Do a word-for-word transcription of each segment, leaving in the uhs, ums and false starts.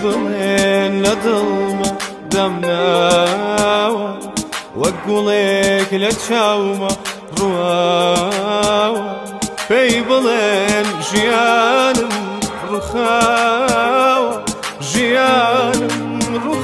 بڵێن لە دڵمە دەمناوە وەک گوڵێک لە چاومە ڕواوە پێی بڵێن ژیانم ڕووخاوە ژیانم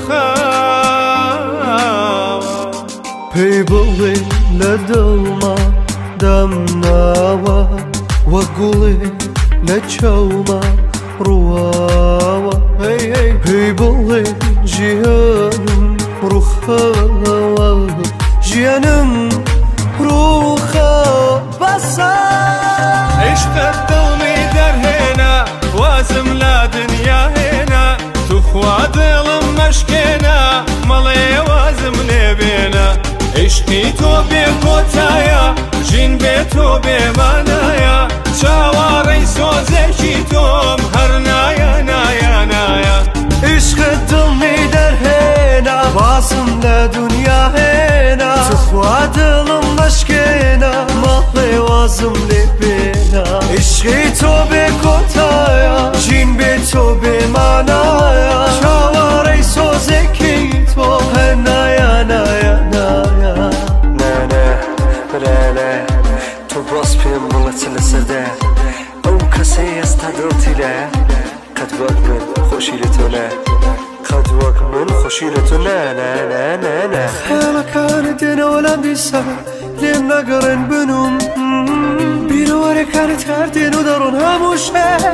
ڕووخاوە پێی بڵێن لە دڵمە دەمناوە وەک گوڵێک لە چاومە ڕواوە پێی بڵێن ژیانم ڕووخاوە ژیانم ڕووخاوە بەسە عشقت دڵمی دەرهێنا وازم لە دنیا هێنا توخوا دڵم مەشکێنا مەڵێ وازم لێ بێنە عشقی تۆ بێ کۆتایە ژین بێ تۆ بێمانایە چاوەڕێی سۆزێکی تۆم هەر نایە نایە نایە عشقت دڵمی دەرهێنا وازم لە دنیا هێنا توخوا دڵم مەشکێنا مەڵێ وازم لێ بێنە عشقی تۆ بێ کۆتایە ژین بێ تۆ بێمانایە چاوەڕێی سۆزێکی تۆ هەر نایە نایە نایە نانە برانە تۆ باس پێم بڵێ چ لەسەردە ئەو کەسەی ئێستا دڵتی لایە قەت وەک من خۆشی لە تۆ لە قەت وەک من خۆشی لە تۆ نا نا نا نا نا خەیاڵەکانت دێنەوە لەم دیسە لێم نەگەڕێن بنوم بیرەوەرەکانت هەر دێن و دەڕۆن هەموو شەر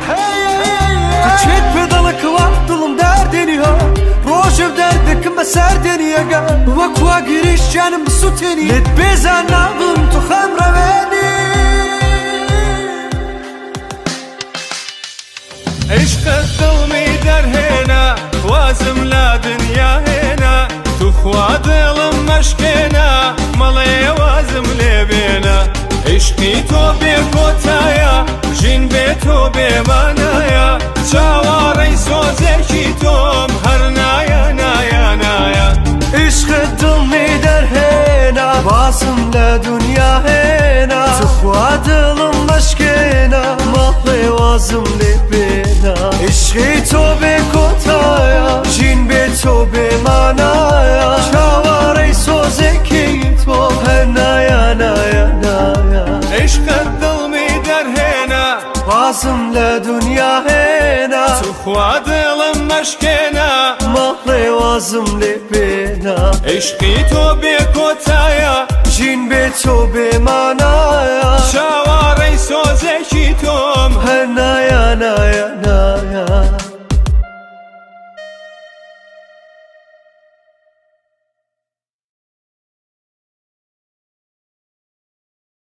چێت پێ دەڵێکەوە دڵم دەردێنی ها ڕۆژێ دەردەکەم بە سەردێنی ئەگە وەک وا گیریش جانم بسووتێنی لێت بێزان نابم تو خەم ڕەوێنی عشقت دڵمی دەرهێنا وازم لە دنیا هێنا توخوا دڵم مەشکێنا مەڵێ وازم لێ بێنە عشقی تۆ بێ کۆتایە ژین بێ تۆ بێمانایە چاوەڕێی سۆزێکی تۆم هەر نایە نایە نایە عشقت دڵمی دەرهێنا وازم لە دنیا هێنا توخوا دڵم مەشکێنا مەڵێ وازم لێ بێنە عشقی تۆ بێ کۆتایە ژین بێ تۆ بێمانایە چاوەڕێی سۆزێکی تۆ هەر نایە نایە نایە عشقت دڵمی دەرهێنا وازم لە دنیا هێنا توخوا دڵم مەشکێنا مەڵێ وازم لێ بێنە عشقی تۆ بێ کۆتایە ژین بێ تۆ بێمانە